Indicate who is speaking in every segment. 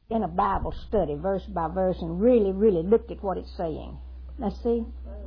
Speaker 1: in a Bible study, verse by verse, and really, really looked at what it's saying. Let's see.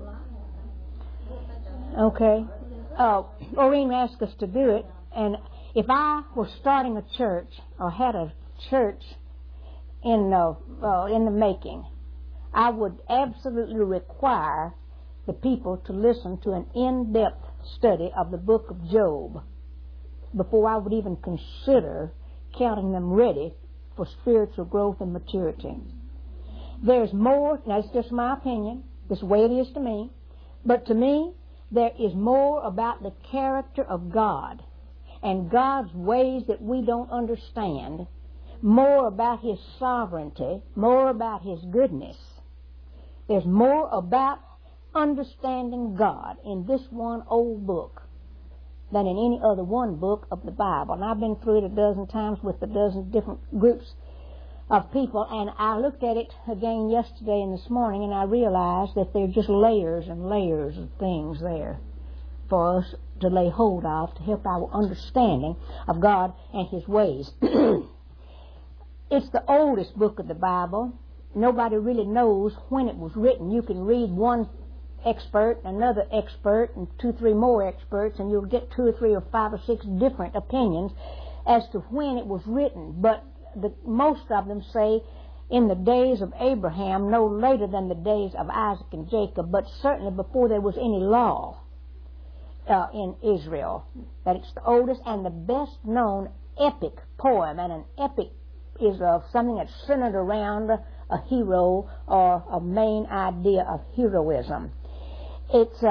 Speaker 1: Okay. Oreen asked us to do it, and if I were starting a church or had a church in the making, I would absolutely require the people to listen to an in-depth study of the book of Job before I would even consider counting them ready for spiritual growth and maturity. There's more, now it's just my opinion, this is the way it is to me, but to me, there is more about the character of God and God's ways that we don't understand, more about His sovereignty, more about His goodness. There's more about understanding God in this one old book than in any other one book of the Bible. And I've been through it a dozen times with a dozen different groups of people, and I looked at it again yesterday and this morning, and I realized that there are just layers and layers of things there for us to lay hold of to help our understanding of God and His ways. It's the oldest book of the Bible. Nobody really knows when it was written. You can read one expert, another expert, and 2, 3 more experts, and you'll get 2 or 3 or 5 or 6 different opinions as to when it was written. But most of them say in the days of Abraham, no later than the days of Isaac and Jacob, but certainly before there was any law in Israel. That it's the oldest and the best known epic poem, and an epic is something that's centered around a hero or a main idea of heroism. It's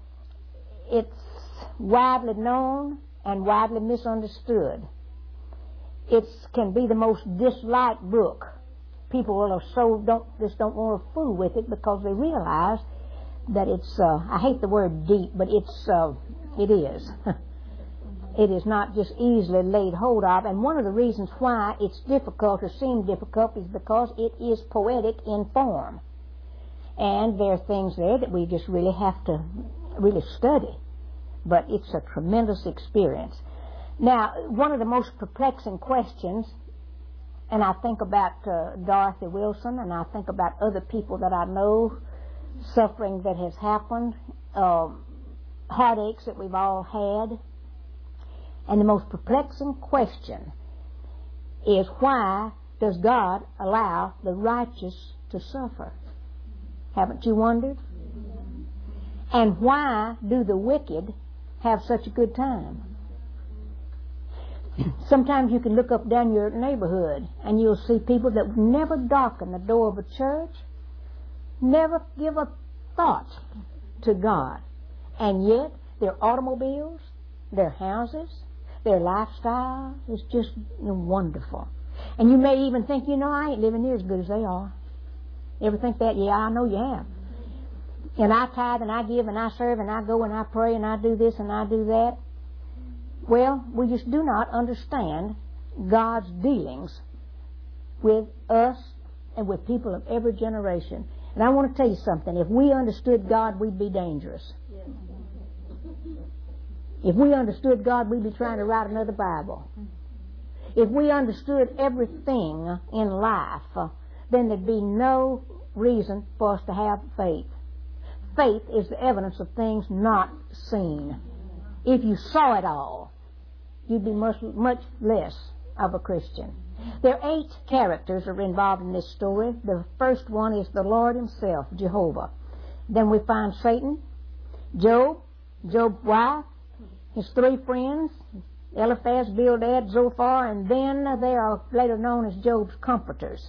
Speaker 1: widely known and widely misunderstood. It can be the most disliked book. People don't want to fool with it because they realize that it's, I hate the word deep, but it is. It is not just easily laid hold of, and one of the reasons why it's difficult or seems difficult is because it is poetic in form. And there are things there that we just really have to really study. But it's a tremendous experience. Now, one of the most perplexing questions, and I think about Dorothy Wilson, and I think about other people that I know, suffering that has happened, heartaches that we've all had, and the most perplexing question is, why does God allow the righteous to suffer? Haven't you wondered? And why do the wicked have such a good time? Sometimes you can look up down your neighborhood and you'll see people that never darken the door of a church, never give a thought to God. And yet their automobiles, their houses, their lifestyle is just wonderful. And you may even think, I ain't living near as good as they are. You ever think that? Yeah, I know you have. And I tithe and I give and I serve and I go and I pray and I do this and I do that. Well, we just do not understand God's dealings with us and with people of every generation. And I want to tell you something. If we understood God, we'd be dangerous. If we understood God, we'd be trying to write another Bible. If we understood everything in life, then there'd be no reason for us to have faith. Faith is the evidence of things not seen. If you saw it all, you'd be much less of a Christian. There are 8 characters that are involved in this story. The first one is the Lord Himself, Jehovah. Then we find Satan, Job, Job's wife, his 3 friends, Eliphaz, Bildad, Zophar, and then they are later known as Job's comforters.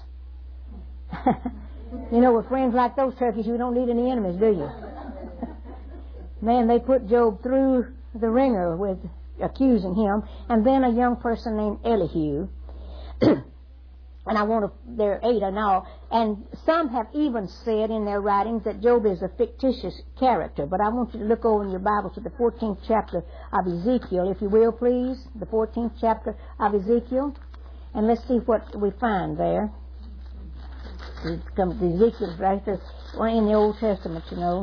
Speaker 1: With friends like those turkeys, you don't need any enemies, do you? Man, they put Job through the ringer with accusing him. And then a young person named Elihu. And there are 8 in all. And some have even said in their writings that Job is a fictitious character. But I want you to look over in your Bible to the 14th chapter of Ezekiel, if you will, please. The 14th chapter of Ezekiel. And let's see what we find there. Ezekiel's right there in the Old Testament,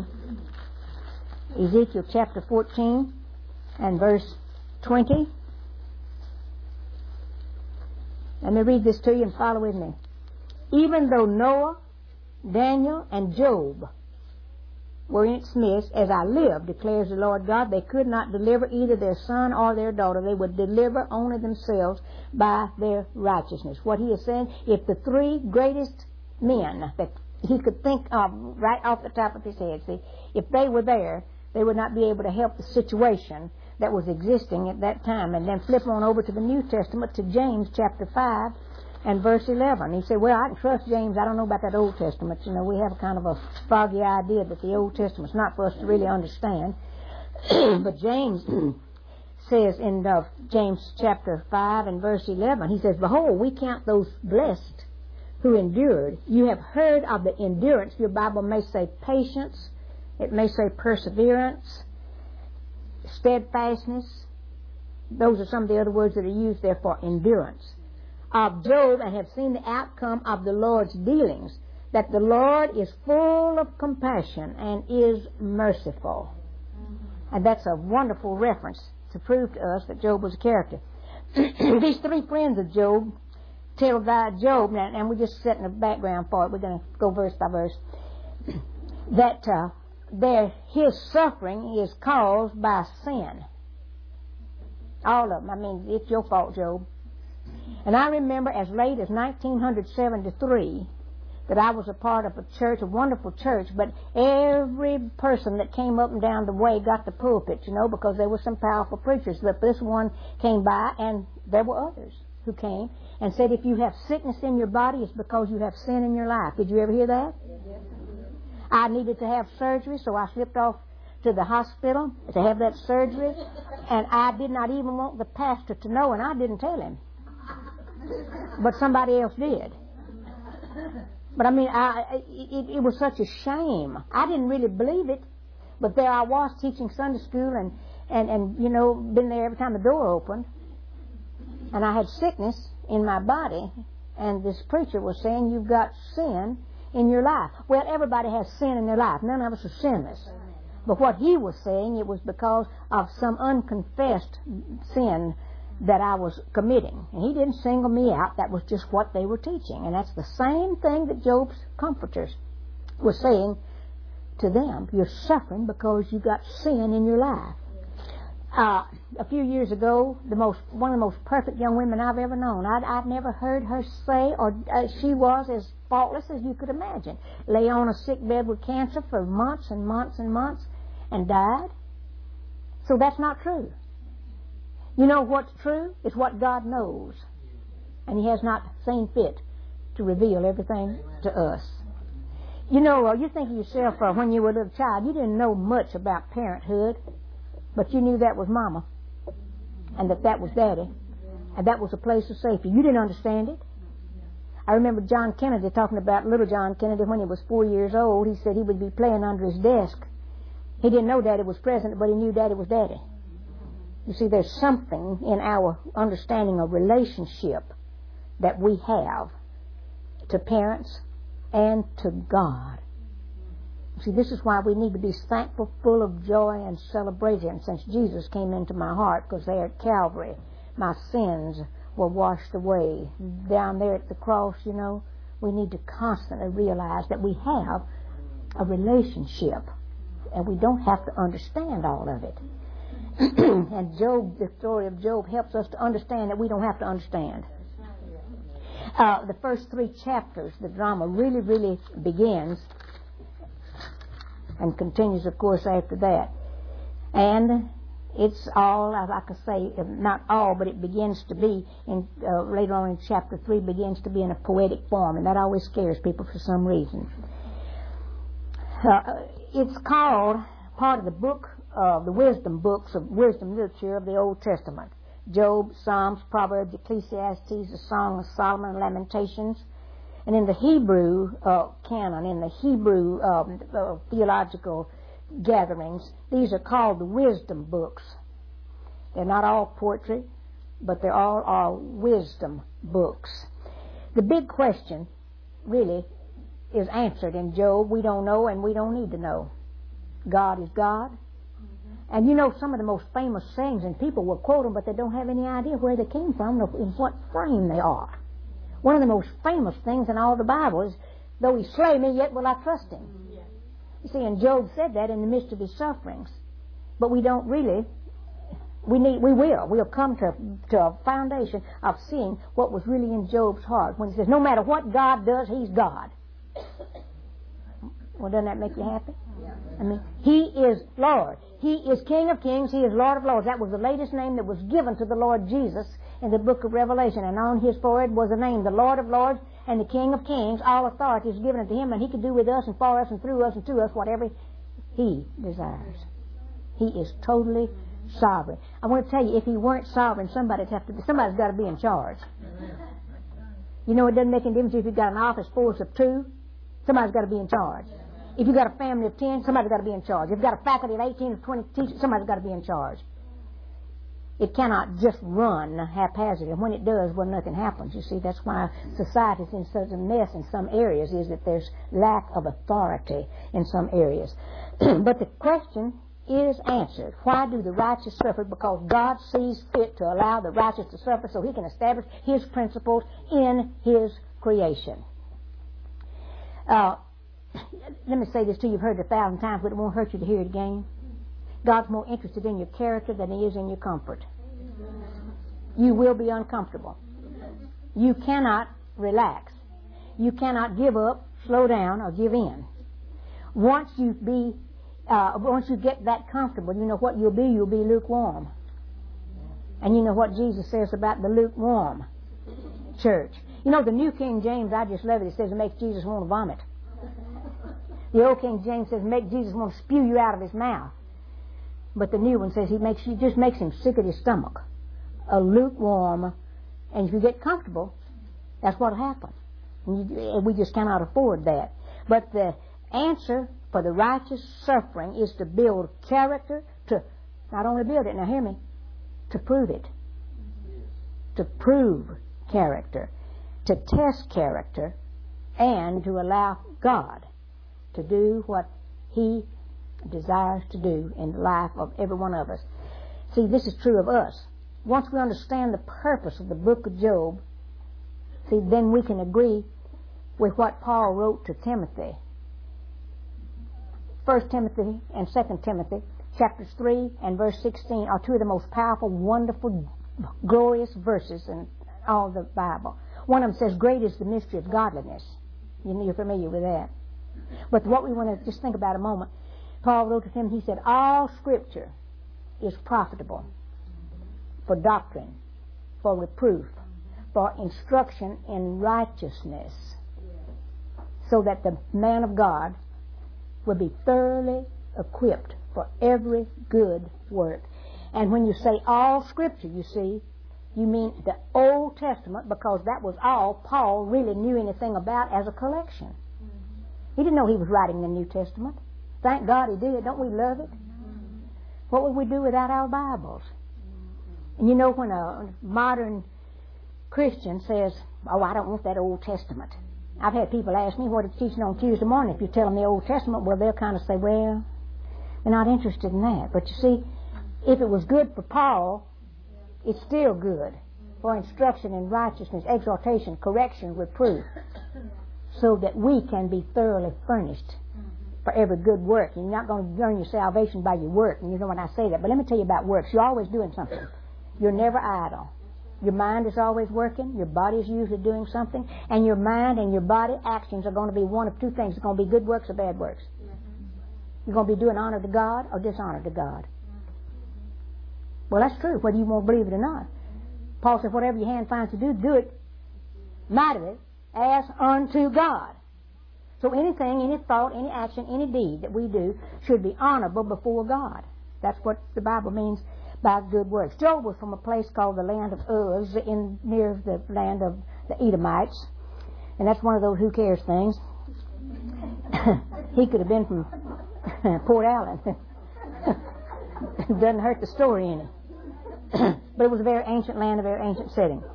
Speaker 1: Ezekiel chapter 14 and verse 20. Let me read this to you and follow with me. Even though Noah, Daniel, and Job were in its midst, as I live, declares the Lord God, they could not deliver either their son or their daughter. They would deliver only themselves by their righteousness. What he is saying, if the three greatest men that he could think of right off the top of his head, see, if they were there, they would not be able to help the situation that was existing at that time. And then flip on over to the New Testament, to James chapter 5 and verse 11. He said, well, I can trust James. I don't know about that Old Testament. You know, we have a kind of a foggy idea that the Old Testament's not for us to really understand. But James says in James chapter 5 and verse 11, he says, behold, we count those blessed who endured. You have heard of the endurance. Your Bible may say patience. It may say perseverance, steadfastness. Those are some of the other words that are used there for endurance. Of Job, and have seen the outcome of the Lord's dealings, that the Lord is full of compassion and is merciful. And that's a wonderful reference to prove to us that Job was a character. These three friends of Job tell Job, and we're just setting the background for it, we're going to go verse by verse, that his suffering is caused by sin. All of them. I mean, it's your fault, Job. And I remember as late as 1973 that I was a part of a church, a wonderful church, but every person that came up and down the way got the pulpit, you know, because there were some powerful preachers. But this one came by, and there were others who came and said, if you have sickness in your body, it's because you have sin in your life. Did you ever hear that? Yes. I needed to have surgery, so I slipped off to the hospital to have that surgery, and I did not even want the pastor to know, and I didn't tell him. But somebody else did. But I mean, it was such a shame. I didn't really believe it, but there I was teaching Sunday school, and you know, been there every time the door opened, and I had sickness in my body, and this preacher was saying, you've got sin in your life. Well, everybody has sin in their life. None of us are sinless. But what he was saying, it was because of some unconfessed sin that I was committing. And he didn't single me out. That was just what they were teaching. And that's the same thing that Job's comforters were saying to them. You're suffering because you got sin in your life. A few years ago, one of the most perfect young women I've ever known, I've never heard her say, or she was as faultless as you could imagine. Lay on a sick bed with cancer for months and months and months and died. So that's not true. You know what's true? It's what God knows. And He has not seen fit to reveal everything to us. You know, you think of yourself when you were a little child, you didn't know much about parenthood, but you knew that was Mama, and that was Daddy, and that was a place of safety. You didn't understand it. I remember John Kennedy talking about little John Kennedy when he was 4 years old. He said he would be playing under his desk. He didn't know Daddy was present, but he knew Daddy was Daddy. You see, there's something in our understanding of relationship that we have to parents and to God. See, this is why we need to be thankful, full of joy and celebration since Jesus came into my heart, because there at Calvary, my sins were washed away. Down there at the cross, you know, we need to constantly realize that we have a relationship, and we don't have to understand all of it. And Job, the story of Job, helps us to understand that we don't have to understand. The first 3 chapters, the drama really, really begins and continues, of course, after that. And it's all, like I say, not all, but it begins to be, later on in chapter 3, begins to be in a poetic form, and that always scares people for some reason. It's called part of the book, the wisdom books of wisdom literature of the Old Testament. Job, Psalms, Proverbs, Ecclesiastes, the Song of Solomon, Lamentations. And in the Hebrew canon, in the Hebrew theological gatherings, these are called the wisdom books. They're not all poetry, but they're all wisdom books. The big question, really, is answered in Job. We don't know, and we don't need to know. God is God. And you know some of the most famous sayings, and people will quote them, but they don't have any idea where they came from, or in what frame they are. One of the most famous things in all the Bible is, though he slay me, yet will I trust him. You see, and Job said that in the midst of his sufferings. But we don't really, we'll come to a foundation of seeing what was really in Job's heart when he says, no matter what God does, he's God. Well, doesn't that make you happy? I mean, he is Lord. He is King of Kings. He is Lord of Lords. That was the latest name that was given to the Lord Jesus in the book of Revelation. And on his forehead was a name, the Lord of Lords and the King of Kings. All authority is given unto him, and he can do with us and for us and through us and to us whatever he desires. He is totally sovereign. I want to tell you, if he weren't sovereign, somebody's got to be in charge. You know, it doesn't make any difference if you've got an office force of 2. Somebody's got to be in charge. If you've got a family of 10, somebody's got to be in charge. If you've got a faculty of 18 or 20 teachers, somebody's got to be in charge. It cannot just run haphazardly. And when it does, well, nothing happens. You see, that's why society's in such a mess in some areas, is that there's lack of authority in some areas. But the question is answered. Why do the righteous suffer? Because God sees fit to allow the righteous to suffer so he can establish his principles in his creation. Let me say this to you. You've heard it 1,000 times, but it won't hurt you to hear it again. God's more interested in your character than he is in your comfort. You will be uncomfortable. You cannot relax. You cannot give up, slow down, or give in. Once you get that comfortable, you know what you'll be? You'll be lukewarm. And you know what Jesus says about the lukewarm church. You know, the New King James, I just love it. It says it makes Jesus want to vomit. The Old King James says make Jesus want to spew you out of his mouth. But the new one says he just makes him sick at his stomach. A lukewarm, and if you get comfortable, that's what'll happen. And we just cannot afford that. But the answer for the righteous suffering is to build character, to not only build it, now hear me, to prove it. To prove character, to test character, and to allow God to do what he desires to do in the life of every one of us. See, this is true of us. Once we understand the purpose of the book of Job, see, then we can agree with what Paul wrote to Timothy. 1 Timothy and 2 Timothy, chapters 3 and verse 16 are two of the most powerful, wonderful, glorious verses in all the Bible. One of them says, great is the mystery of godliness. You're familiar with that. But what we want to just think about a moment, Paul wrote to him, he said, all Scripture is profitable for doctrine, for reproof, for instruction in righteousness, so that the man of God will be thoroughly equipped for every good work. And when you say all Scripture, you see, you mean the Old Testament, because that was all Paul really knew anything about as a collection. He didn't know he was writing the New Testament. Thank God he did. Don't we love it? What would we do without our Bibles? And you know, when a modern Christian says, oh, I don't want that Old Testament. I've had people ask me what it's teaching on Tuesday morning. If you tell them the Old Testament, well, they'll kind of say, well, they're not interested in that. But you see, if it was good for Paul, it's still good for instruction in righteousness, exhortation, correction, reproof, so that we can be thoroughly furnished for every good work. You're not going to earn your salvation by your work, and you know when I say that. But let me tell you about works. You're always doing something. You're never idle. Your mind is always working. Your body is usually doing something. And your mind and your body actions are going to be one of two things. It's going to be good works or bad works. You're going to be doing honor to God or dishonor to God. Well, that's true, whether you want to believe it or not. Paul said, whatever your hand finds to do, do it mightily as unto God. So anything, any thought, any action, any deed that we do should be honorable before God. That's what the Bible means by good works. Job was from a place called the land of Uz, near the land of the Edomites. And that's one of those who cares things. He could have been from Port Allen. It doesn't hurt the story any. But it was a very ancient land, a very ancient setting.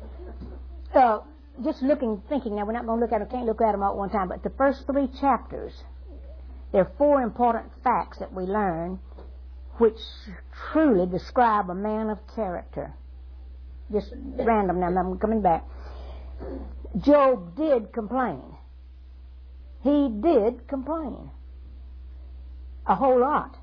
Speaker 1: Just thinking, now we're not going to look at them, can't look at them all at one time, but the first 3 chapters, there are 4 important facts that we learn which truly describe a man of character. Just random now, I'm coming back. Job did complain. He did complain. A whole lot.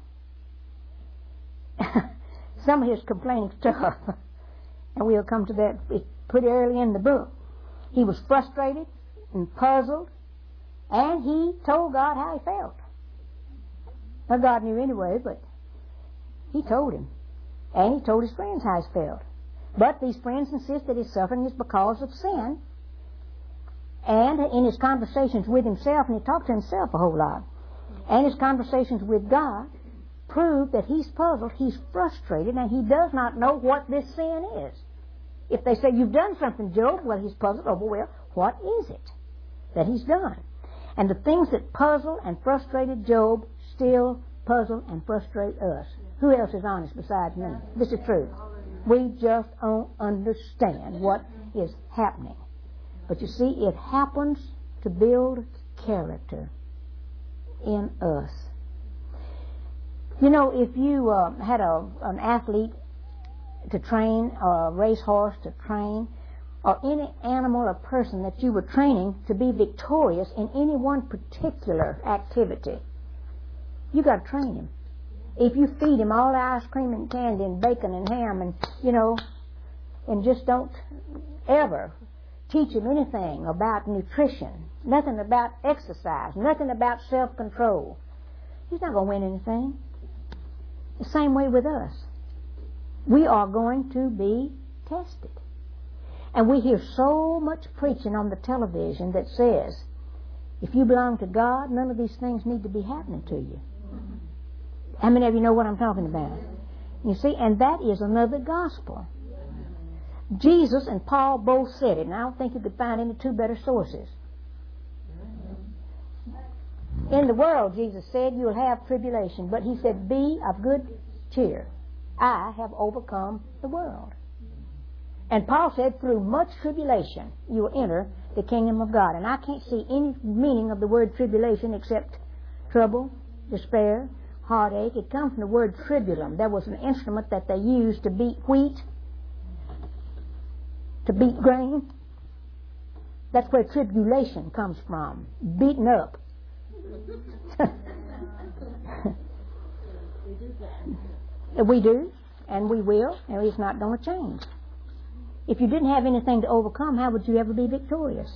Speaker 1: Some of his complaining stuff, and we'll come to that pretty early in the book. He was frustrated and puzzled, and he told God how he felt. Well, God knew anyway, but he told him. And he told his friends how he felt. But these friends insist that his suffering is because of sin. And in his conversations with himself, and he talked to himself a whole lot, and his conversations with God prove that he's puzzled, he's frustrated, and he does not know what this sin is. If they say, you've done something, Job, well, he's puzzled over, well, what is it that he's done? And the things that puzzle and frustrated Job still puzzle and frustrate us. Who else is honest besides me? This is true. We just don't understand what is happening. But you see, it happens to build character in us. You know, if you had an athlete to train, or a racehorse to train, or any animal or person that you were training to be victorious in any one particular activity, you got to train him. If you feed him all the ice cream and candy and bacon and ham and, you know, and just don't ever teach him anything about nutrition, nothing about exercise, nothing about self-control, he's not going to win anything. The same way with us. We are going to be tested. And we hear so much preaching on the television that says, if you belong to God, none of these things need to be happening to you. How many of you know what I'm talking about? You see, and that is another gospel. Jesus and Paul both said it, and I don't think you could find any two better sources. In the world, Jesus said, you'll have tribulation, but he said, be of good cheer. I have overcome the world. And Paul said, through much tribulation, you will enter the kingdom of God. And I can't see any meaning of the word tribulation except trouble, despair, heartache. It comes from the word tribulum. There was an instrument that they used to beat wheat, to beat grain. That's where tribulation comes from. Beaten up. We do, and we will, and it's not going to change. If you didn't have anything to overcome, how would you ever be victorious?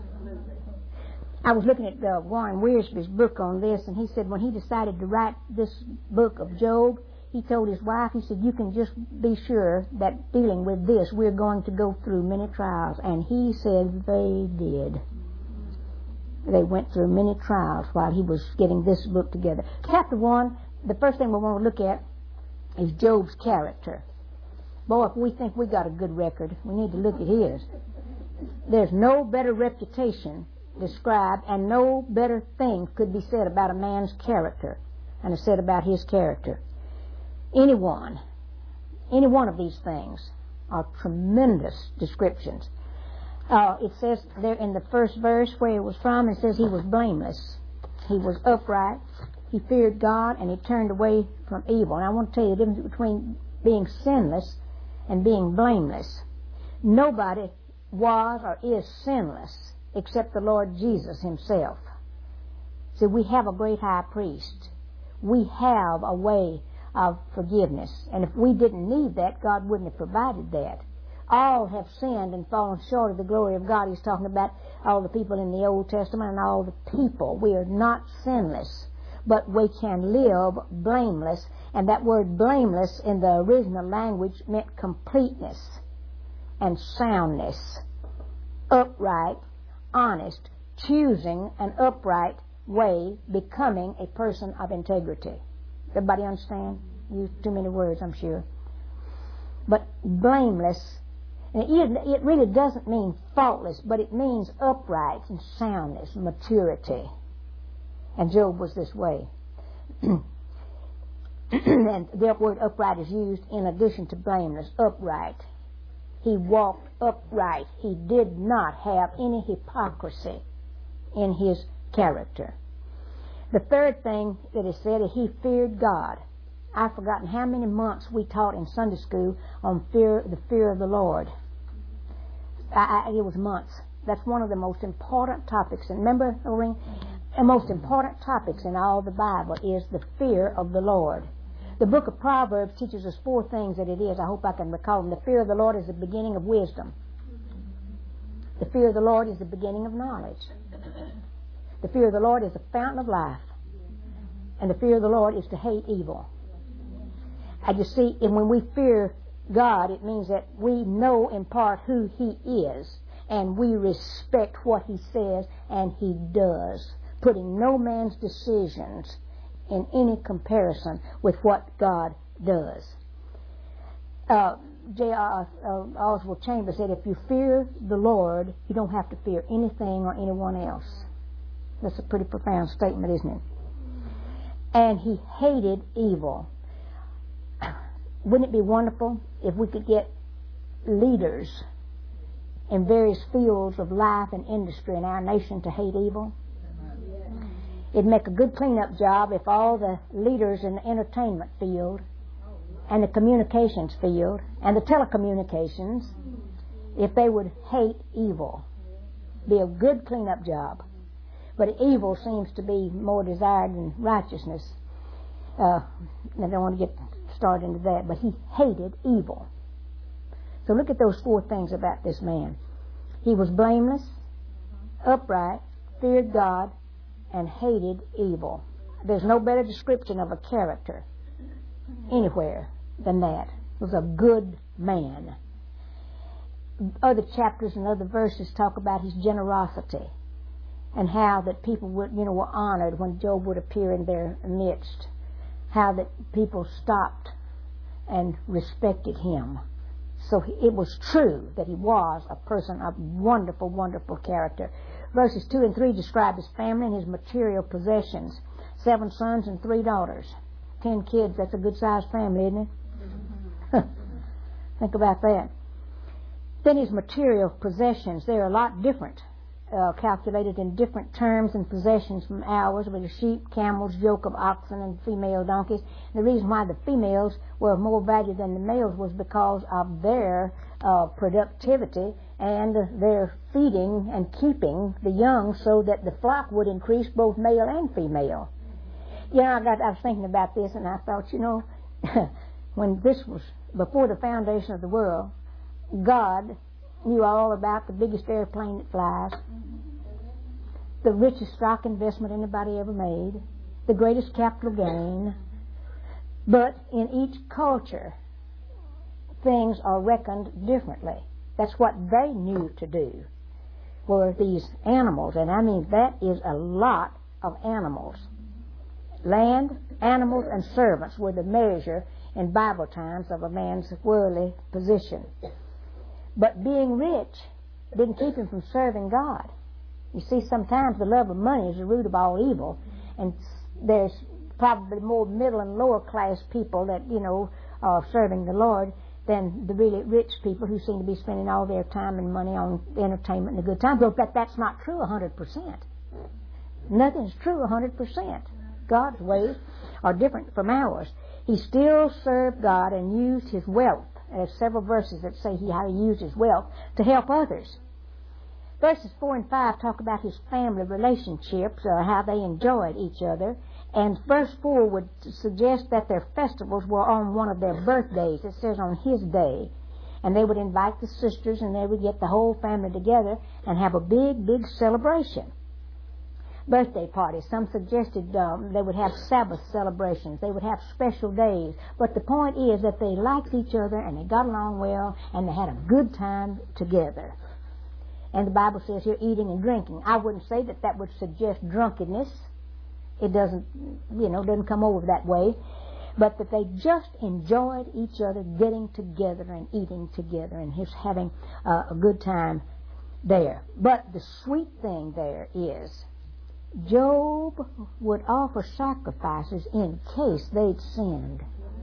Speaker 1: I was looking at Warren Wiersbe's book on this, and he said when he decided to write this book of Job, he told his wife, he said, you can just be sure that dealing with this, we're going to go through many trials. And he said they did. They went through many trials while he was getting this book together. Chapter 1, the first thing we want to look at is Job's character. Boy, if we think we got a good record, we need to look at his. There's no better reputation described, and no better thing could be said about a man's character than is said about his character. Any one of these things are tremendous descriptions. It says there in the first verse where he was from, it says he was blameless. He was upright. He feared God, and he turned away from evil. And I want to tell you the difference between being sinless and being blameless. Nobody was or is sinless except the Lord Jesus himself. See, we have a great high priest. We have a way of forgiveness. And if we didn't need that, God wouldn't have provided that. All have sinned and fallen short of the glory of God. He's talking about all the people in the Old Testament and all the people. We are not sinless, but we can live blameless. And that word blameless in the original language meant completeness and soundness, upright, honest, choosing an upright way, becoming a person of integrity. Everybody understand? Use too many words, I'm sure. But blameless, and it really doesn't mean faultless, but it means upright and soundness, maturity. And Job was this way. And the word upright is used in addition to blameless, upright. He walked upright. He did not have any hypocrisy in his character. The third thing that is said is he feared God. I've forgotten how many months we taught in Sunday school on the fear of the Lord. It was months. That's one of the most important topics. And remember, Lorraine, the most important topics in all the Bible is the fear of the Lord. The book of Proverbs teaches us 4 things that it is. I hope I can recall them. The fear of the Lord is the beginning of wisdom. The fear of the Lord is the beginning of knowledge. The fear of the Lord is the fountain of life. And the fear of the Lord is to hate evil. And you see, and when we fear God, it means that we know in part who He is, and we respect what He says and He does, putting no man's decisions in any comparison with what God does. J.R. Oswald Chambers said, if you fear the Lord, you don't have to fear anything or anyone else. That's a pretty profound statement, isn't it? And He hated evil. Wouldn't it be wonderful if we could get leaders in various fields of life and industry in our nation to hate evil? It'd make a good cleanup job if all the leaders in the entertainment field and the communications field and the telecommunications, if they would hate evil. Be a good cleanup job. But evil seems to be more desired than righteousness. I don't want to get started into that, but he hated evil. So look at those 4 things about this man. He was blameless, upright, feared God, and hated evil. There's no better description of a character anywhere than that. He was a good man. Other chapters and other verses talk about his generosity and how that people were honored when Job would appear in their midst. How that people stopped and respected him. So it was true that he was a person of wonderful, wonderful character. Verses 2 and 3 describe his family and his material possessions. 7 sons and 3 daughters. 10 kids, that's a good-sized family, isn't it? Think about that. Then his material possessions, they're a lot different, calculated in different terms and possessions from ours, with sheep, camels, yoke of oxen, and female donkeys. And the reason why the females were of more value than the males was because of their productivity and their feeding and keeping the young so that the flock would increase both male and female. I was thinking about this, and I thought, when this was before the foundation of the world, God knew all about the biggest airplane that flies, the richest stock investment anybody ever made, the greatest capital gain. But in each culture, things are reckoned differently. That's what they knew to do, were these animals. And I mean, that is a lot of animals. Land, animals, and servants were the measure in Bible times of a man's worldly position. But being rich didn't keep him from serving God. You see, sometimes the love of money is the root of all evil, and there's probably more middle and lower class people that, are serving the Lord than the really rich people who seem to be spending all their time and money on entertainment and a good time. But that's not true 100%. Nothing's true 100%. God's ways are different from ours. He still served God and used his wealth. There's several verses that say how he used his wealth to help others. Verses 4 and 5 talk about his family relationships, how they enjoyed each other. And verse 4 would suggest that their festivals were on one of their birthdays. It says on his day. And they would invite the sisters, and they would get the whole family together and have a big, big celebration. Birthday parties. Some suggested they would have Sabbath celebrations. They would have special days. But the point is that they liked each other and they got along well and they had a good time together. And the Bible says here, eating and drinking. I wouldn't say that would suggest drunkenness. It doesn't come over that way. But that they just enjoyed each other getting together and eating together and just having a good time there. But the sweet thing there is, Job would offer sacrifices in case they'd sinned.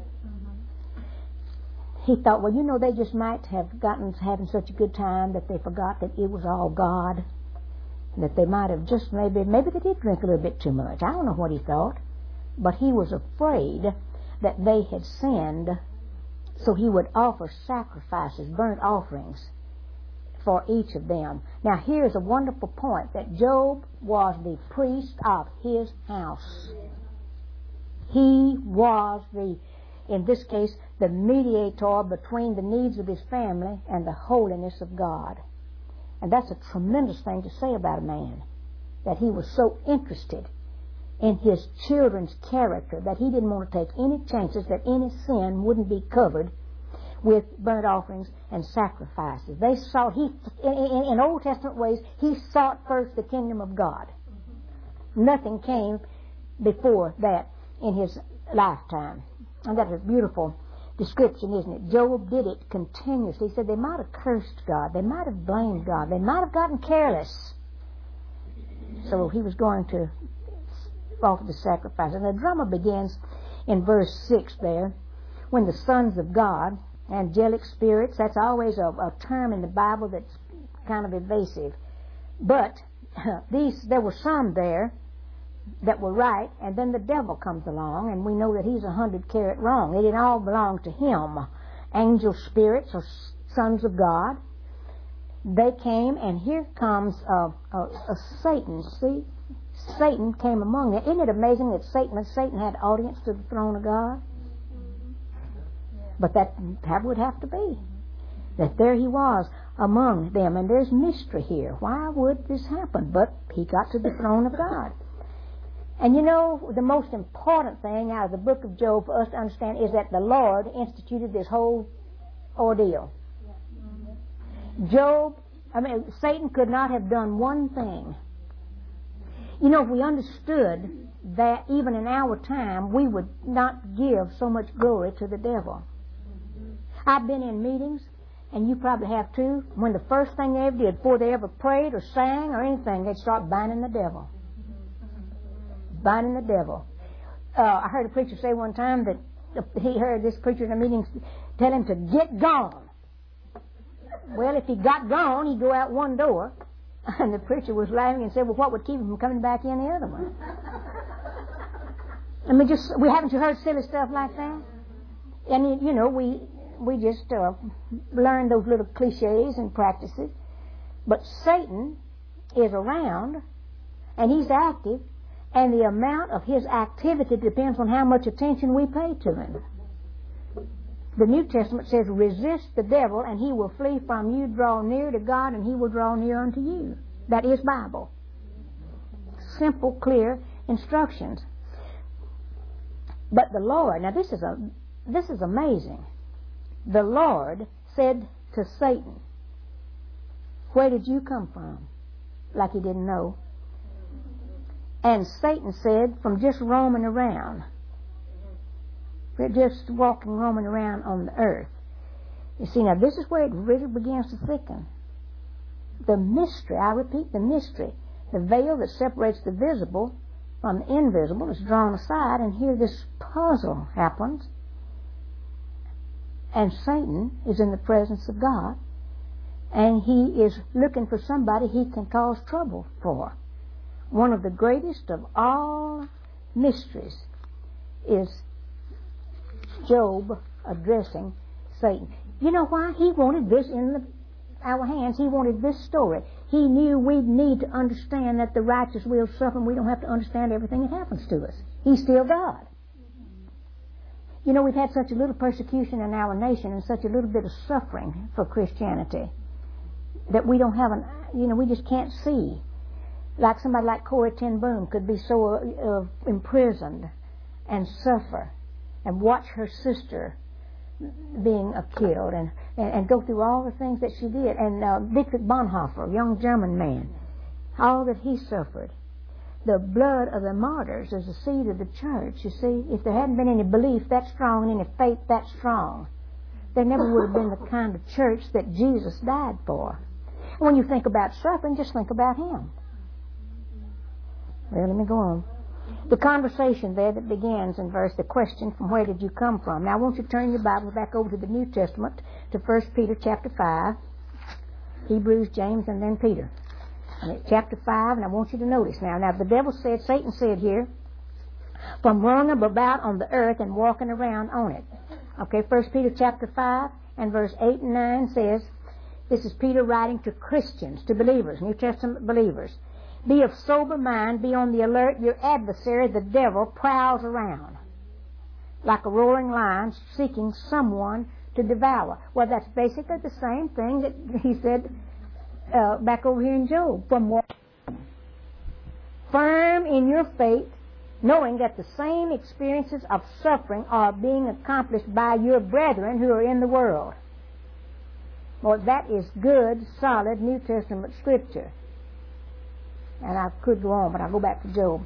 Speaker 1: He thought, they just might have gotten having such a good time that they forgot that it was all God. And that they might have just maybe they did drink a little bit too much. I don't know what he thought. But he was afraid that they had sinned, so he would offer sacrifices, burnt offerings, for each of them. Now here's a wonderful point, that Job was the priest of his house. He was in this case, the mediator between the needs of his family and the holiness of God. And that's a tremendous thing to say about a man, that he was so interested in his children's character that he didn't want to take any chances that any sin wouldn't be covered with burnt offerings and sacrifices. They sought, in Old Testament ways, he sought first the kingdom of God. Nothing came before that in his lifetime. And that's a beautiful description, isn't it? Job did it continuously. He said they might have cursed God. They might have blamed God. They might have gotten careless. So he was going to offer the sacrifice. And the drama begins in verse 6 there, when the sons of God, angelic spirits, that's always a term in the Bible that's kind of evasive. But there were some there that were right, and then the devil comes along, and we know that he's 100 carat wrong. It didn't all belong to him. Angel spirits or sons of God, they came, and here comes Satan. See, Satan came among them. Isn't it amazing that Satan had audience to the throne of God? But that would have to be. That there he was among them, and there's mystery here. Why would this happen? But he got to the throne of God. And you know, the most important thing out of the book of Job for us to understand is that the Lord instituted this whole ordeal. Satan could not have done one thing. You know, if we understood that even in our time, we would not give so much glory to the devil. I've been in meetings, and you probably have too, when the first thing they ever did, before they ever prayed or sang or anything, they'd start binding the devil. Binding the devil. I heard a preacher say one time that he heard this preacher in a meeting tell him to get gone. Well, if he got gone, he'd go out one door, and the preacher was laughing and said, well, what would keep him from coming back in the other one? I mean, we haven't you heard silly stuff like that? And, you know, we just learn those little cliches and practices. But Satan is around, and he's active, and the amount of his activity depends on how much attention we pay to him. The New Testament says, resist the devil, and he will flee from you. Draw near to God, and he will draw near unto you. That is Bible. Simple, clear instructions. But the Lord, now this is amazing. The Lord said to Satan, where did you come from? Like he didn't know. And Satan said, from just roaming around. Just roaming around on the earth. You see, now this is where it really begins to thicken. The mystery, I repeat, the mystery. The veil that separates the visible from the invisible is drawn aside, and here this puzzle happens. And Satan is in the presence of God, and he is looking for somebody he can cause trouble for. One of the greatest of all mysteries is Job addressing Satan. You know why? He wanted this in our hands. He wanted this story. He knew we'd need to understand that the righteous will suffer, and we don't have to understand everything that happens to us. He's still God. You know, we've had such a little persecution in our nation and such a little bit of suffering for Christianity that we don't have we just can't see. Like somebody like Corrie ten Boom could be so imprisoned and suffer and watch her sister being killed and go through all the things that she did. And Dietrich Bonhoeffer, a young German man, all that he suffered. The blood of the martyrs is the seed of the church. You see, if there hadn't been any belief that strong and any faith that strong, there never would have been the kind of church that Jesus died for. When you think about suffering, just think about him. Well, let me go on. The conversation there that begins in the question, from where did you come from? Now I want you to turn your Bible back over to the New Testament, to 1 Peter chapter 5, Hebrews, James, and then Peter. And it's chapter 5, and I want you to notice now. Now the devil said, Satan said here, from roaming about on the earth and walking around on it. Okay, 1 Peter chapter 5 and verse 8 and 9 says, This is Peter writing to Christians, to believers, New Testament believers. Be of sober mind, be on the alert. Your adversary, the devil, prowls around like a roaring lion seeking someone to devour. Well, that's basically the same thing that he said back over here in Job. Firm in your faith, knowing that the same experiences of suffering are being accomplished by your brethren who are in the world. Well, that is good, solid New Testament scripture. And I could go on, but I'll go back to Job.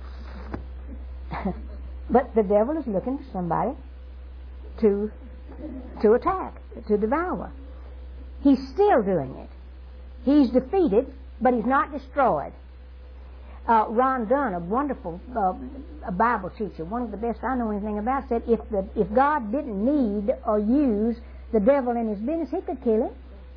Speaker 1: But the devil is looking for somebody to attack, to devour. He's still doing it. He's defeated, but he's not destroyed. Ron Dunn, a wonderful a Bible teacher, one of the best I know anything about, said if God didn't need or use the devil in his business, he could kill him.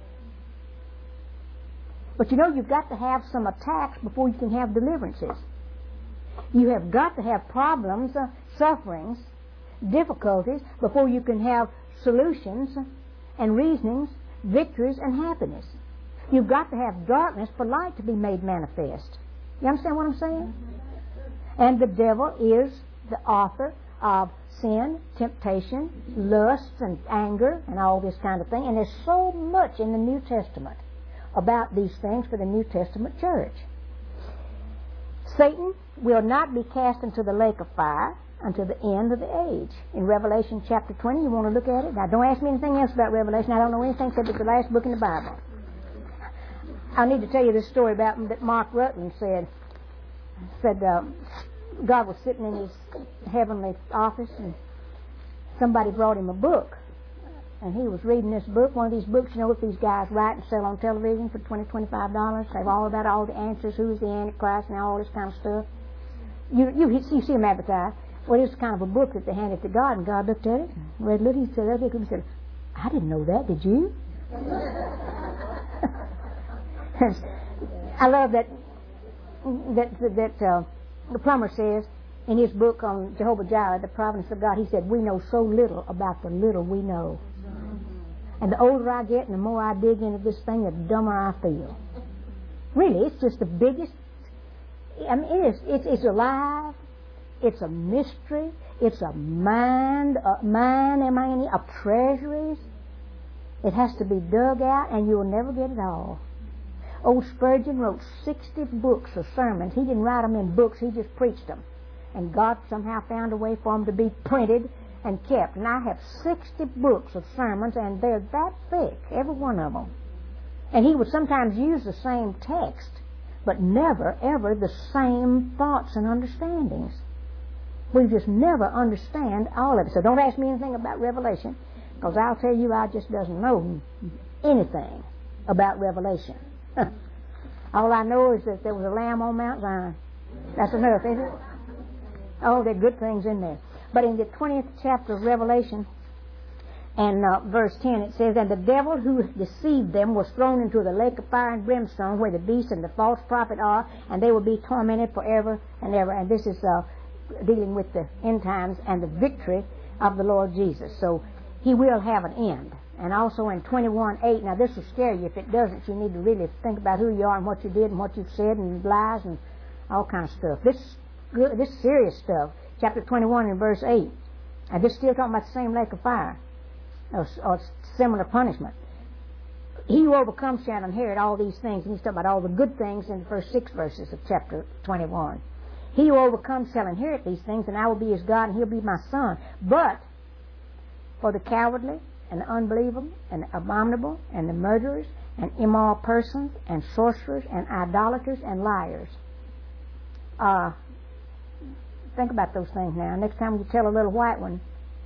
Speaker 1: But you know, you've got to have some attacks before you can have deliverances. You have got to have problems, sufferings, difficulties, before you can have solutions and reasonings, victories and happiness. You've got to have darkness for light to be made manifest. You understand what I'm saying? And the devil is the author of sin, temptation, lust, and anger, and all this kind of thing. And there's so much in the New Testament about these things for the New Testament church. Satan will not be cast into the lake of fire until the end of the age. In Revelation chapter 20, you want to look at it? Now, don't ask me anything else about Revelation. I don't know anything except it's the last book in the Bible. I need to tell you this story about that Mark Rutland said God was sitting in his heavenly office and somebody brought him a book. And he was reading this book, one of these books, you know, what these guys write and sell on television for $20, $25. They have all about all the answers, who's the Antichrist and all this kind of stuff. You see them advertised. Well, it's kind of a book that they handed to God, and God looked at it, read it, he said, I didn't know that, did you? I love that the plumber says in his book on Jehovah Jireh, the providence of God, he said, we know so little about the little we know. And the older I get and the more I dig into this thing, the dumber I feel. Really, it's just the biggest, I mean, it's alive, it's a mystery, it's a mine, M-I-N-E, of treasuries. It has to be dug out, and you'll never get it all. Old Spurgeon wrote 60 books of sermons. He didn't write them in books, he just preached them. And God somehow found a way for them to be printed and kept. And I have 60 books of sermons, and they're that thick, every one of them. And he would sometimes use the same text, but never, ever the same thoughts and understandings. We just never understand all of it. So don't ask me anything about Revelation, because I'll tell you I just doesn't know anything about Revelation. All I know is that there was a lamb on Mount Zion. That's enough, isn't it? Oh, there are good things in there. But in the 20th chapter of Revelation, and verse 10, it says, and the devil who deceived them was thrown into the lake of fire and brimstone, where the beast and the false prophet are, and they will be tormented forever and ever. And this is dealing with the end times and the victory of the Lord Jesus. So he will have an end. And also in 21:8, now this will scare you. If it doesn't, you need to really think about who you are and what you did and what you've said and lies and all kinds of stuff. This serious stuff. Chapter 21 and verse 8. And this is still talking about the same lake of fire or similar punishment. He who overcomes shall inherit all these things. And he's talking about all the good things in the first 6 verses of chapter 21. He who overcomes shall inherit these things, and I will be his God, and he'll be my son. But for the cowardly and the unbelievable and the abominable and the murderers and immoral persons and sorcerers and idolaters and liars. Think about those things now. Next time you tell a little white one,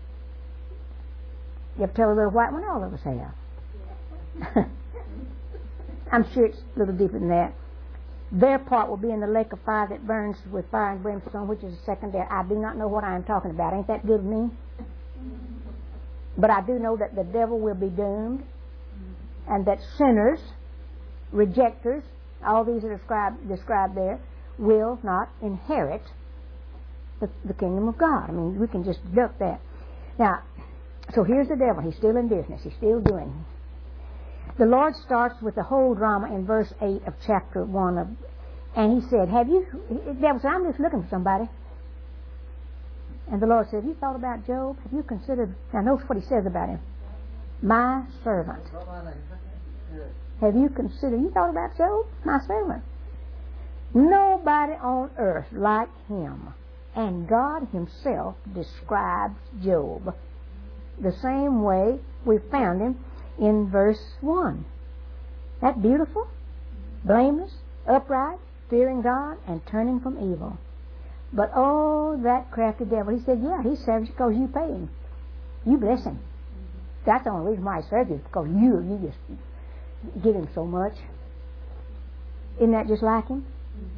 Speaker 1: you ever tell a little white one? All of us have. I'm sure it's a little deeper than that. Their part will be in the lake of fire that burns with fire and brimstone, which is the second death. I do not know what I am talking about. Ain't that good of me? But I do know that the devil will be doomed, and that sinners, rejectors, all these are described there, will not inherit the kingdom of God. I mean, we can just deduct that. Now, so here's the devil. He's still in business. He's still doing. The Lord starts with the whole drama in verse 8 of chapter 1 and he said, the devil said, I'm just looking for somebody. And the Lord said, have you thought about Job? Have you considered, now notice what he says about him. My servant. Have you thought about Job? My servant. Nobody on earth like him. And God himself describes Job the same way we found him in verse 1. That beautiful, blameless, upright, fearing God, and turning from evil. But oh, that crafty devil, he said, yeah, he serves you because you pay him. You bless him. That's the only reason why he serves you, because you just give him so much. Isn't that just like him?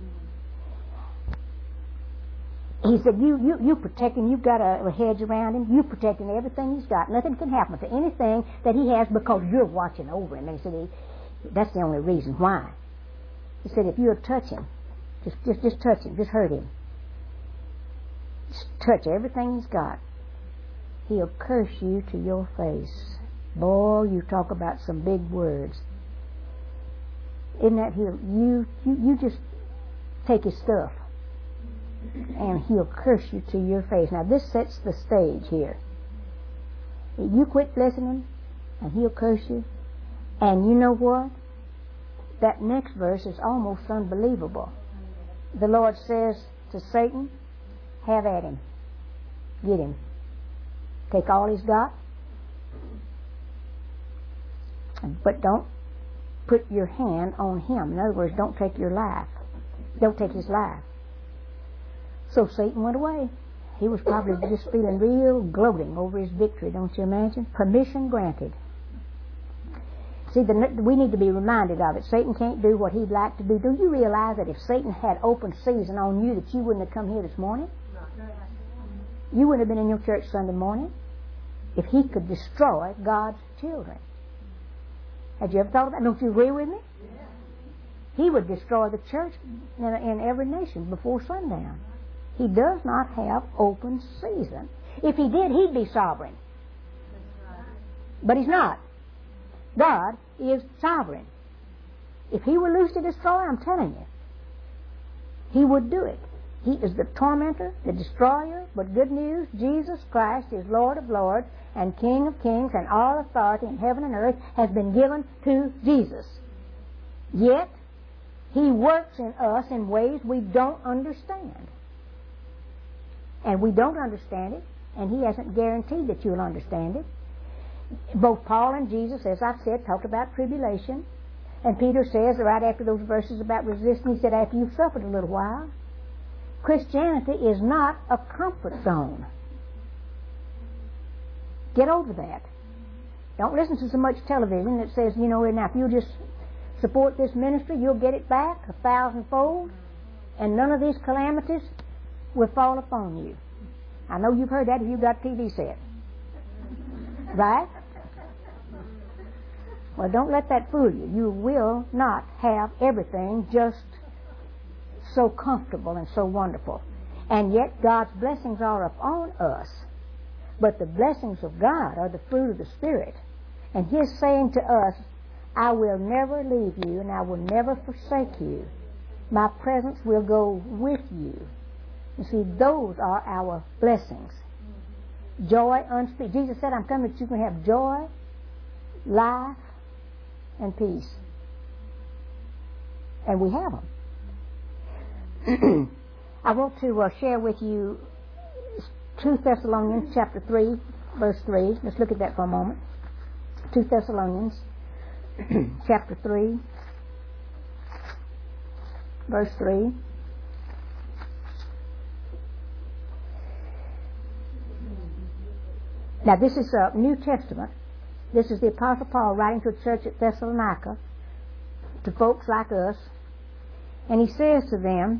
Speaker 1: He said, you protect him. You've got a hedge around him. You protecting everything he's got. Nothing can happen to anything that he has because you're watching over him. And he said, that's the only reason why. He said, if you'll touch him, just touch him, just hurt him. Just touch everything he's got. He'll curse you to your face. Boy, you talk about some big words. Isn't that you just take his stuff and he'll curse you to your face. Now this sets the stage here. You quit blessing him and he'll curse you. And you know what? That next verse is almost unbelievable. The Lord says to Satan, have at him. Get him. Take all he's got. But don't put your hand on him. In other words, don't take your life. Don't take his life. So Satan went away. He was probably just feeling real gloating over his victory, don't you imagine? Permission granted. See, we need to be reminded of it. Satan can't do what he'd like to do. Do you realize that if Satan had open season on you, that you wouldn't have come here this morning? You wouldn't have been in your church Sunday morning if he could destroy God's children. Had you ever thought about that? Don't you agree with me? He would destroy the church in every nation before sundown. He does not have open season. If he did, he'd be sovereign. But he's not. God is sovereign. If he were loose to destroy, I'm telling you, he would do it. He is the tormentor, the destroyer, but good news, Jesus Christ is Lord of lords and King of kings, and all authority in heaven and earth has been given to Jesus. Yet, he works in us in ways we don't understand. And we don't understand it, and he hasn't guaranteed that you'll understand it. Both Paul and Jesus, as I've said, talked about tribulation. And Peter says, right after those verses about resisting, he said, after you've suffered a little while, Christianity is not a comfort zone. Get over that. Don't listen to so much television that says, now if you just support this ministry, you'll get it back 1,000-fold, and none of these calamities will fall upon you. I know you've heard that if you've got a TV set. Right? Well, don't let that fool you. You will not have everything just so comfortable and so wonderful. And yet God's blessings are upon us. But the blessings of God are the fruit of the Spirit. And His saying to us, I will never leave you and I will never forsake you. My presence will go with you. You see, those are our blessings. Joy unspeakable. Jesus said, I'm coming that you can have joy, life, and peace. And we have them. I want to share with you 2 Thessalonians chapter 3, verse 3. Let's look at that for a moment. 2 Thessalonians chapter 3, verse 3. Now this is New Testament. This is the Apostle Paul writing to a church at Thessalonica, to folks like us. And he says to them,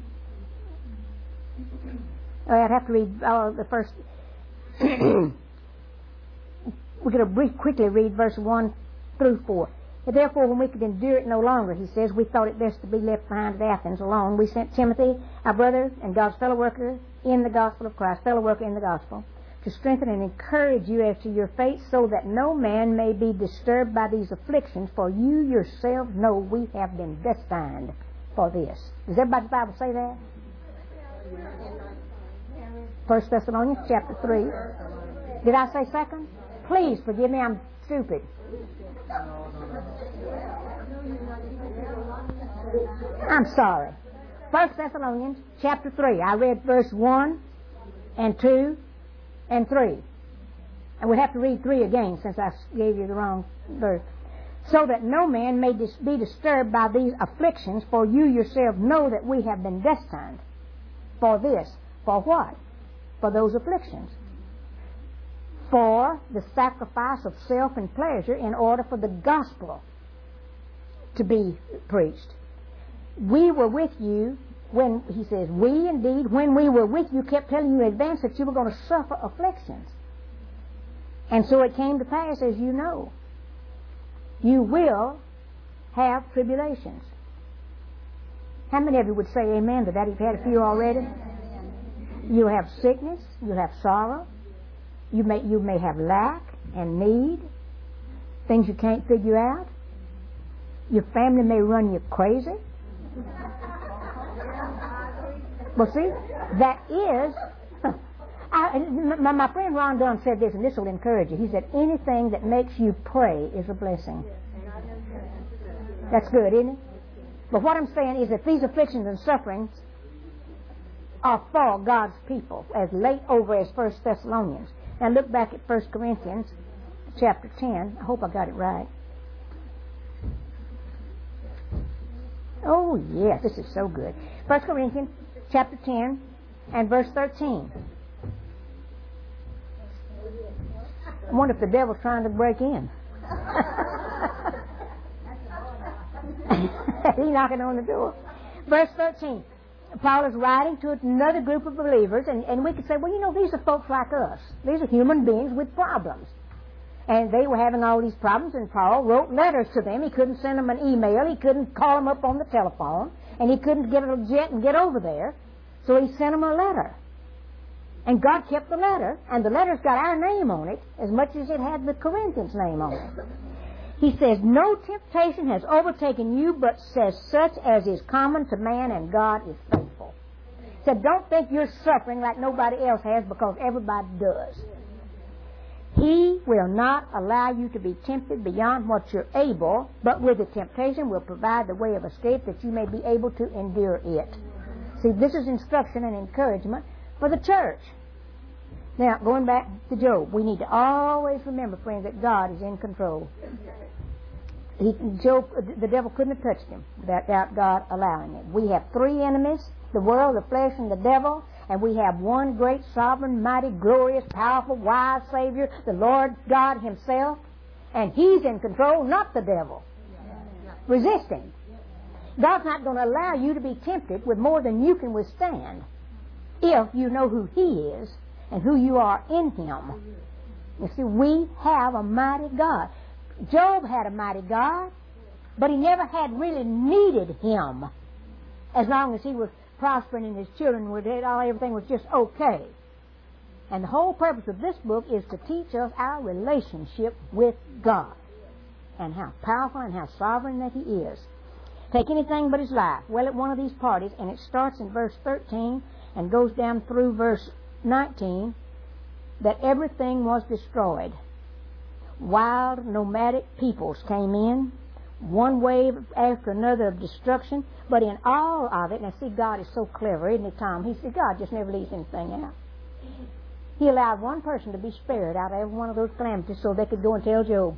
Speaker 1: I'd have to read the first. We're going to quickly read verse 1 through 4. Therefore, when we could endure it no longer, he says, we thought it best to be left behind at Athens alone. We sent Timothy, our brother and God's fellow worker in the gospel of Christ, fellow worker in the gospel, to strengthen and encourage you as to your faith, so that no man may be disturbed by these afflictions, for you yourselves know we have been destined for this. Does everybody's Bible say that? 1 Thessalonians chapter 3. Did I say second? Please forgive me, I'm stupid. I'm sorry. 1 Thessalonians chapter 3. I read verse 1 and 2 and 3. And we'll have to read 3 again since I gave you the wrong verse. So that no man may be disturbed by these afflictions, for you yourselves know that we have been destined for this. For what? For those afflictions. For the sacrifice of self and pleasure, in order for the gospel to be preached. We were with you when, he says, we indeed, when we were with you, kept telling you in advance that you were going to suffer afflictions. And so it came to pass, as you know. You will have tribulations. How many of you would say amen to that? You've had a few already. You'll have sickness. You'll have sorrow. You may have lack and need. Things you can't figure out. Your family may run you crazy. Well, see, that is... my friend Ron Dunn said this, and this will encourage you. He said, anything that makes you pray is a blessing. That's good, isn't it? But what I'm saying is that these afflictions and sufferings are for God's people, as late over as 1 Thessalonians. Now look back at 1 Corinthians chapter 10. I hope I got it right. Oh, yes, this is so good. 1 Corinthians chapter 10 and verse 13. I wonder if the devil's trying to break in. He's knocking on the door. Verse 13. Paul is writing to another group of believers, and we could say, well, you know, these are folks like us. These are human beings with problems. And they were having all these problems, and Paul wrote letters to them. He couldn't send them an email. He couldn't call them up on the telephone. And he couldn't get a jet and get over there. So he sent them a letter. And God kept the letter, and the letter's got our name on it as much as it had the Corinthians' name on it. He says, no temptation has overtaken you but says such as is common to man, and God is faithful. He said, don't think you're suffering like nobody else has, because everybody does. He will not allow you to be tempted beyond what you're able, but with the temptation will provide the way of escape that you may be able to endure it. See, this is instruction and encouragement for the church. Now, going back to Job, we need to always remember, friends, that God is in control. Job, the devil couldn't have touched him without God allowing it. We have 3 enemies, the world, the flesh, and the devil, and we have one great, sovereign, mighty, glorious, powerful, wise Savior, the Lord God Himself, and He's in control, not the devil. Resist Him. God's not going to allow you to be tempted with more than you can withstand if you know who He is and who you are in Him. You see, we have a mighty God. Job had a mighty God, but he never had really needed Him as long as he was prospering and his children were dead, everything was just okay. And the whole purpose of this book is to teach us our relationship with God and how powerful and how sovereign that He is. Take anything but his life. Well, at one of these parties, and it starts in verse 13 and goes down through verse 19, that everything was destroyed. Wild, nomadic peoples came in, one wave after another of destruction, but in all of it, now see, God is so clever, isn't He, Tom? He said, God just never leaves anything out. He allowed one person to be spared out of every one of those calamities so they could go and tell Job.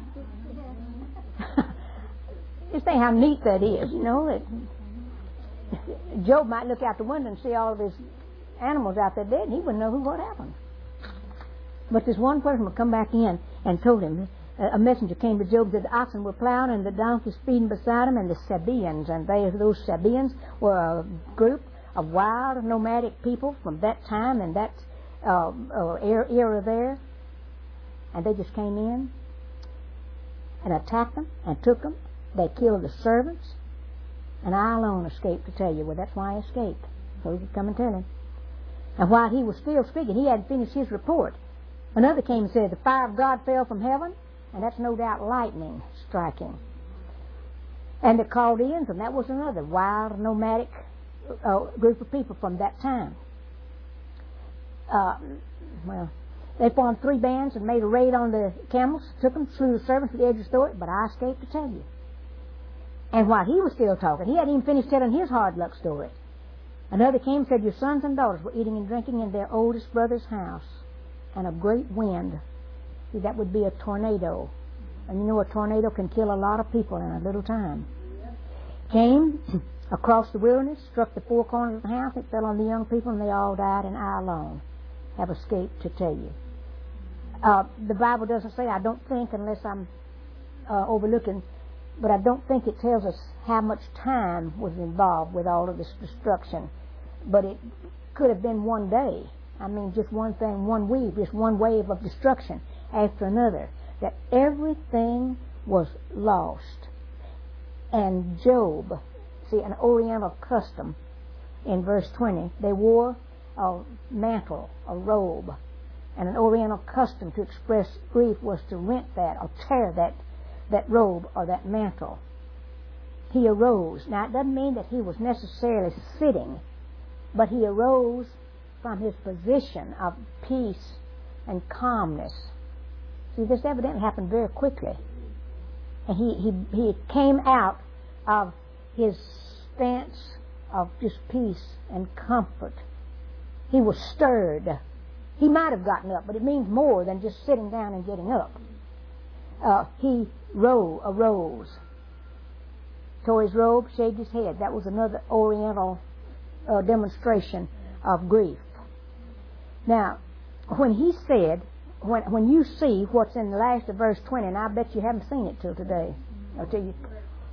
Speaker 1: Just think how neat that is, you know. That Job might look out the window and see all of his animals out there dead, and he wouldn't know what happened. But this one person would come back in and told him, a messenger came to Job that the oxen were plowing and the donkeys feeding beside him, and the Sabaeans, and those Sabaeans were a group of wild, nomadic people from that time and that era there, and they just came in and attacked them and took them. They killed the servants, and I alone escaped to tell you. Well, that's why I escaped, so he could come and tell him. And while he was still speaking, he hadn't finished his report. Another came and said, the fire of God fell from heaven, and that's no doubt lightning striking. And the Chaldeans, and that was another wild, nomadic group of people from that time. They formed 3 bands and made a raid on the camels, took them, slew the servants with the edge of the sword, but I escaped to tell you. And while he was still talking, he hadn't even finished telling his hard luck story. Another came and said, your sons and daughters were eating and drinking in their oldest brother's house, and a great wind. See, that would be a tornado. And you know a tornado can kill a lot of people in a little time. Came across the wilderness, struck the 4 corners of the house, it fell on the young people, and they all died, and I alone have escaped to tell you. The Bible doesn't say, I don't think, unless I'm overlooking, but I don't think it tells us how much time was involved with all of this destruction. But it could have been one day. I mean, just one thing, one week, just one wave of destruction after another. That everything was lost. And Job, see, an Oriental custom in verse 20, they wore a mantle, a robe. And an Oriental custom to express grief was to rent that or tear that robe or that mantle. He arose. Now, it doesn't mean that he was necessarily sitting, but he arose from his position of peace and calmness. See, this evidently happened very quickly. And he came out of his stance of just peace and comfort. He was stirred. He might have gotten up, but it means more than just sitting down and getting up. He arose, tore his robe, shaved his head. That was another Oriental demonstration of grief. Now, when he said, when you see what's in the last of verse 20, and I bet you haven't seen it till today. I'll tell you.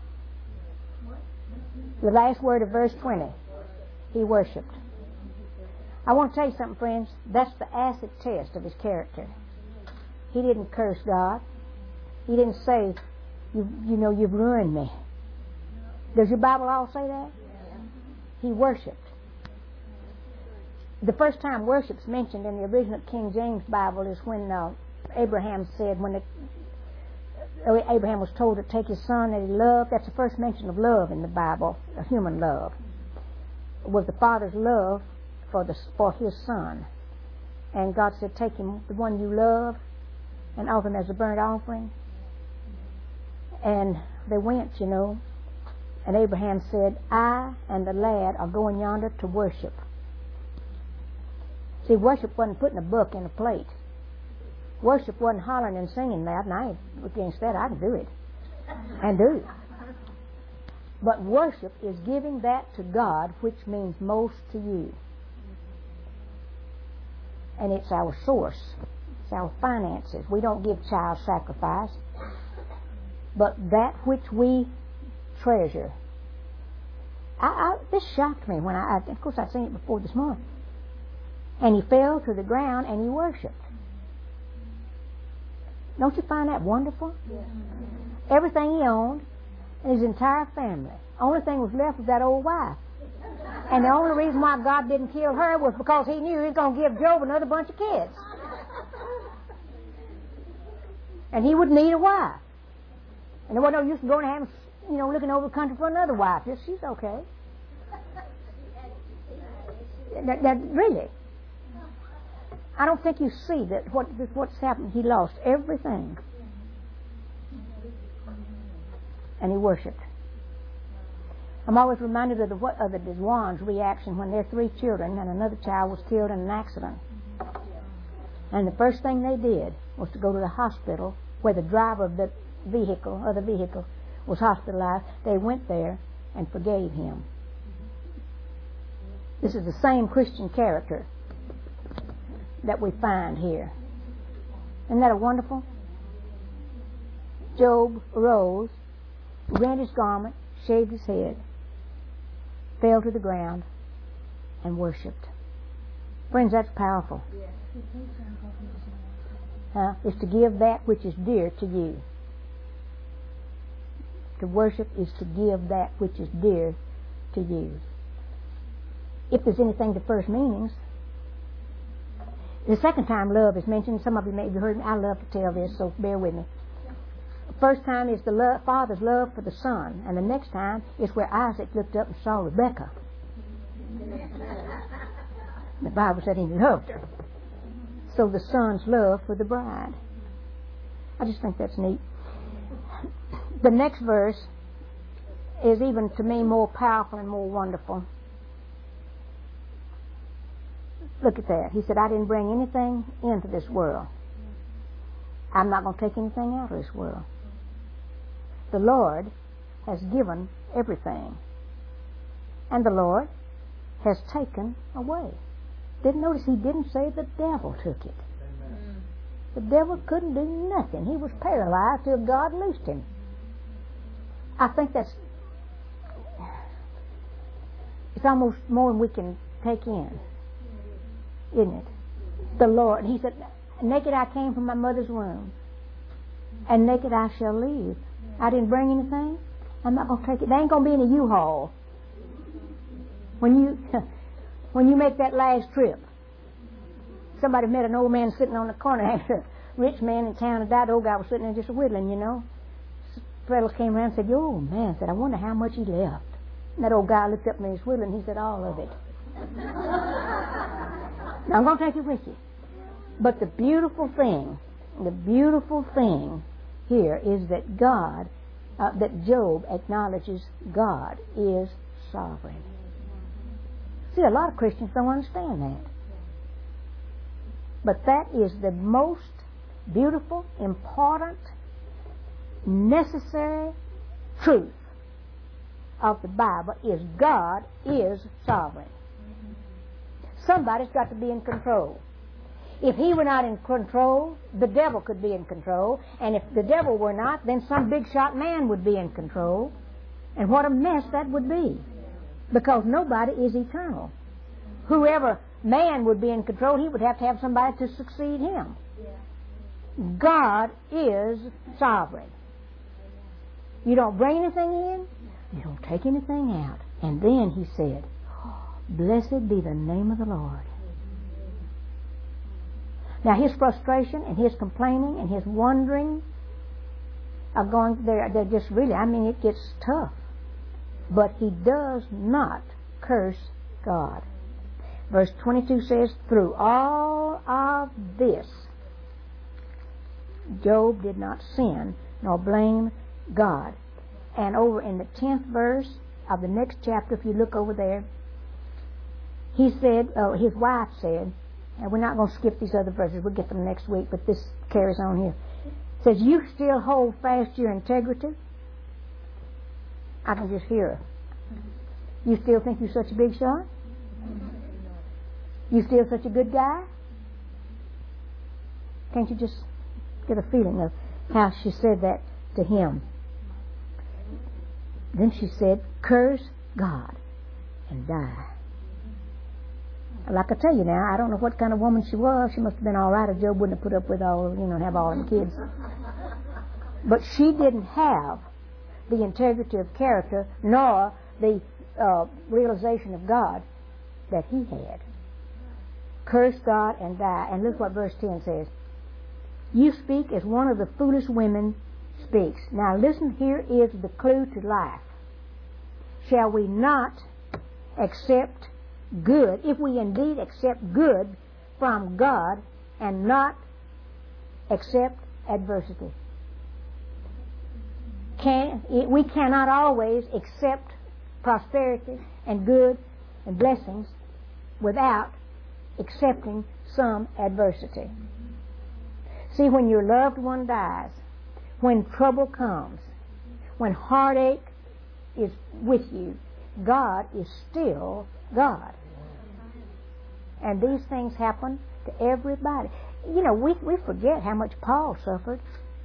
Speaker 1: The last word of verse 20, he worshipped. I want to tell you something, friends. That's the acid test of his character. He didn't curse God. He didn't say, you've ruined me. Does your Bible all say that? He worshipped. The first time worship's mentioned in the original King James Bible is when Abraham said, when Abraham was told to take his son that he loved. That's the first mention of love in the Bible, a human love. It was the father's love for his son. And God said, take him, the one you love, and offer him as a burnt offering. And they went, and Abraham said, I and the lad are going yonder to worship. See, worship wasn't putting a book in a plate. Worship wasn't hollering and singing that, and I ain't against that. I can do it. And do it. But worship is giving that to God which means most to you. And it's our source. It's our finances. We don't give child sacrifice. But that which we treasure. This shocked me when of course I'd seen it before this morning. And he fell to the ground and he worshipped. Don't you find that wonderful? Yes. Everything he owned and his entire family. Only thing was left was that old wife. And the only reason why God didn't kill her was because he knew he was going to give Job another bunch of kids. And he would need a wife. And there wasn't no use in going to have him, looking over the country for another wife. Yes, she's okay. That really. I don't think you see that what's happened. He lost everything. And he worshipped. I'm always reminded of the Deswan's reaction when their 3 children and another child was killed in an accident. And the first thing they did was to go to the hospital where the driver of the vehicle was hospitalized. They went there and forgave him. This is the same Christian character that we find here. Isn't that wonderful? Job arose, rent his garment, shaved his head, fell to the ground, and worshipped. Friends, that's powerful. It's to give that which is dear to you. To worship is to give that which is dear to you. If there's anything to first meanings, The second time love is mentioned. Some of you may have heard me. I love to tell this, so bear with me. First time is the father's love for the son, and the next time is where Isaac looked up and saw Rebekah. The Bible said he loved her. So the son's love for the bride. I just think that's neat. The next verse is even to me more powerful and more wonderful. Look at that. He said, I didn't bring anything into this world. I'm not going to take anything out of this world. The Lord has given everything. And the Lord has taken away. Didn't notice he didn't say the devil took it. Amen. The devil couldn't do nothing. He was paralyzed till God loosed him. I think it's almost more than we can take in, isn't it? The Lord, he said, naked I came from my mother's womb, and naked I shall leave. I didn't bring anything. I'm not going to take it. There ain't going to be any U-Haul. When you make that last trip, somebody met an old man sitting on the corner after a rich man in town had died. The old guy was sitting there just whittling, you know. Fellows came around and said, "Your old man," said, "I wonder how much he left." And that old guy looked up and he was whittling. He said, "All of it." Now I'm going to take it with you. But the beautiful thing here is that that Job acknowledges God is sovereign. See, a lot of Christians don't understand that. But that is the most beautiful, important, necessary truth of the Bible is God is sovereign. Somebody's got to be in control. If he were not in control, the devil could be in control. And if the devil were not, then some big shot man would be in control. And what a mess that would be. Because nobody is eternal. Whoever man would be in control, he would have to have somebody to succeed him. God is sovereign. You don't bring anything in, you don't take anything out. And then he said, "Blessed be the name of the Lord." Now his frustration and his complaining and his wondering are going there. They're just really, it gets tough. But he does not curse God. Verse 22 says, through all of this, Job did not sin nor blame God. And over in the 10th verse of the next chapter, if you look over there, he said, his wife said, and we're not going to skip these other verses, we'll get them next week, but this carries on here. It says, you still hold fast your integrity? I can just hear her. You still think you're such a big shot? You still such a good guy? Can't you just get a feeling of how she said that to him? Then she said, curse God and die. Like I tell you now, I don't know what kind of woman she was. She must have been all right if Job wouldn't have put up with all, have all them kids. But she didn't have the integrity of character nor the realization of God that he had. Curse God and die. And look what verse 10 says. You speak as one of the foolish women speaks. Now listen, here is the clue to life. Shall we not accept good, if we indeed accept good from God and not accept adversity? We cannot always accept prosperity and good and blessings without accepting some adversity. See, when your loved one dies, when trouble comes, when heartache is with you, God is still God. And these things happen to everybody. We forget how much Paul suffered.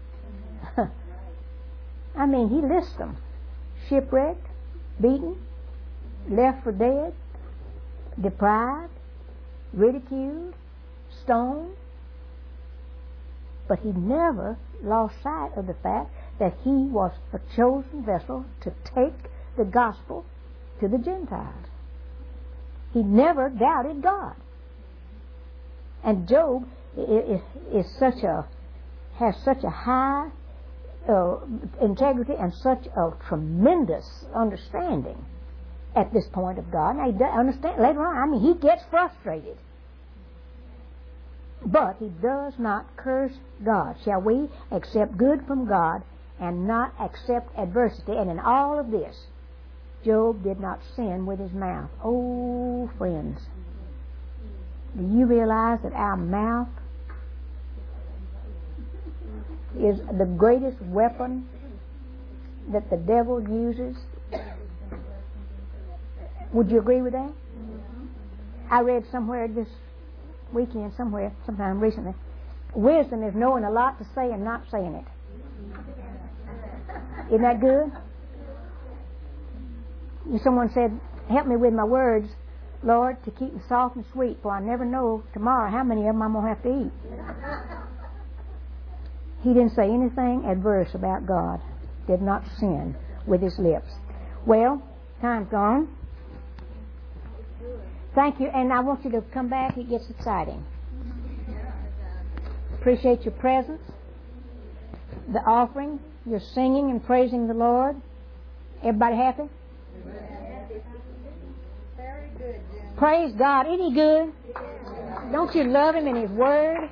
Speaker 1: He lists them. Shipwrecked, beaten, left for dead, deprived, ridiculed, stoned. But he never lost sight of the fact that he was a chosen vessel to take the gospel to the Gentiles. He never doubted God. And Job has such a high integrity and such a tremendous understanding at this point of God. Now, he does understand later on. I mean, he gets frustrated. But he does not curse God. Shall we accept good from God and not accept adversity? And in all of this, Job did not sin with his mouth. Oh, friends, do you realize that our mouth is the greatest weapon that the devil uses? Would you agree with that? I read somewhere this weekend, sometime recently, wisdom is knowing a lot to say and not saying it. Isn't that good? Someone said, help me with my words, Lord, to keep them soft and sweet, for I never know tomorrow how many of them I'm going to have to eat. He didn't say anything adverse about God. Did not sin with his lips. Well, time's gone. Thank you, and I want you to come back. It gets exciting. Appreciate your presence, the offering, your singing and praising the Lord. Everybody happy?
Speaker 2: Very good, Jim.
Speaker 1: Praise God. Isn't he good? Don't you love him and his word?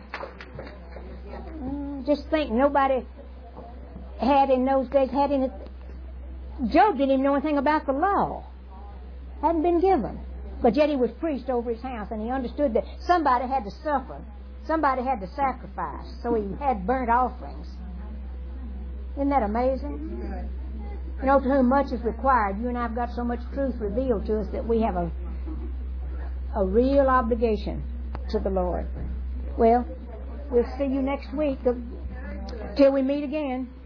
Speaker 1: Just think, nobody had in those days had any. Job didn't even know anything about the law. Hadn't been given. But yet he was priest over his house, and he understood that somebody had to suffer. Somebody had to sacrifice. So he had burnt offerings. Isn't that amazing? You know, to whom much is required. You and I have got so much truth revealed to us that we have a real obligation to the Lord. Well, we'll see you next week till we meet again.